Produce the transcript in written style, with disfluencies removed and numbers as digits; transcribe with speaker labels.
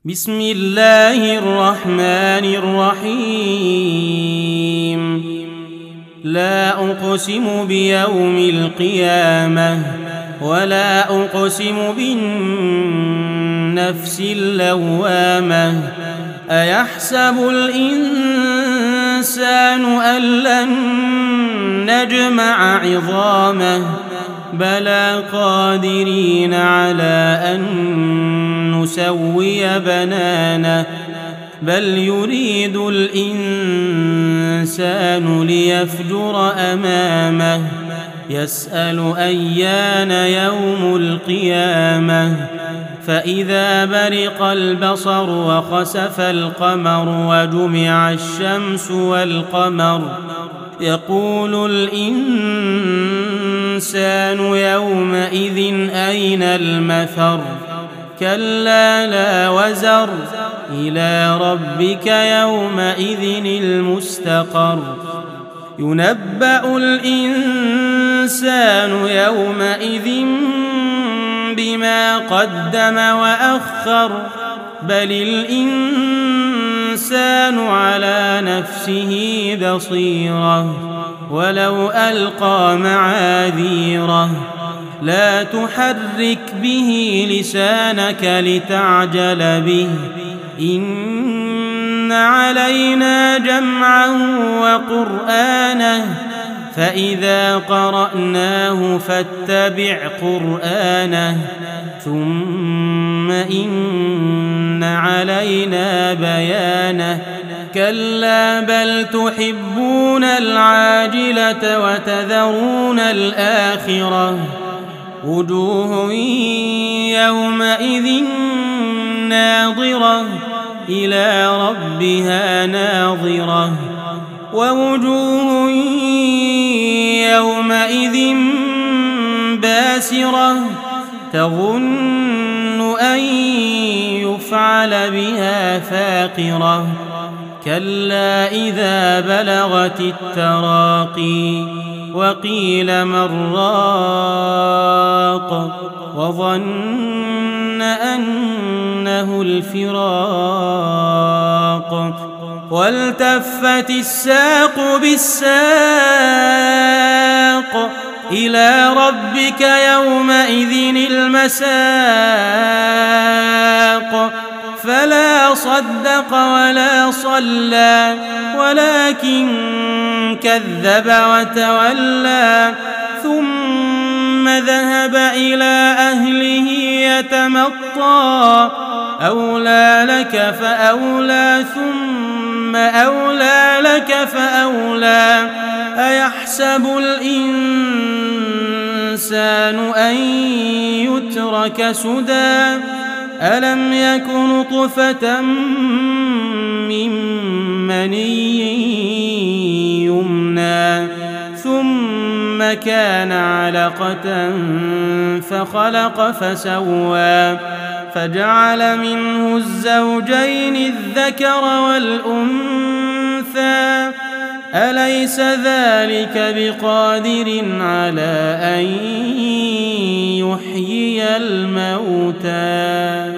Speaker 1: بسم الله الرحمن الرحيم. لا أقسم بيوم القيامة ولا أقسم بالنفس اللوامة. أيحسب الإنسان أن لن نجمع عظامه بلى قادرين على أن نسوي بنانه بل يريد الإنسان ليفجر أمامه يسأل أيان يوم القيامة. فإذا برق البصر وخسف القمر وجمع الشمس والقمر يقول الإنسان يومئذ أين المفر. كلا لا وزر إلى ربك يومئذ المستقر. ينبأ الإنسان يومئذ بما قدم وأخر بل الإنسان على نفسه بصيرة ولو ألقى معاذيره. لا تحرك به لسانك لتعجل به إن علينا جمعه وقرآنه فإذا قرأناه فاتبع قرآنه ثم إن علينا بيانه. كلا بل تحبون العاجلة وتذرون الآخرة. وجوه يومئذ ناظرة إلى ربها ناظرة ووجوه يومئذ باسرة تظن أن يفعل بها فاقرة. كلا إذا بلغت التراقي وقيل من راق وظن أنه الفراق والتفت الساق بالساق إلى ربك يومئذ المساق. فلا صدق ولا صلى ولكن كذب وتولى ثم ذهب إلى أهله يتمطى. أولى لك فأولى ثم أولى لك فأولى. أيحسب الإنسان أن يترك سدى ألم يك نطفة من مني يمنى ثم كان علقة فخلق فسوى فجعل منه الزوجين الذكر والأنثى. أليس ذلك بقادر على أن يحيي الموتى.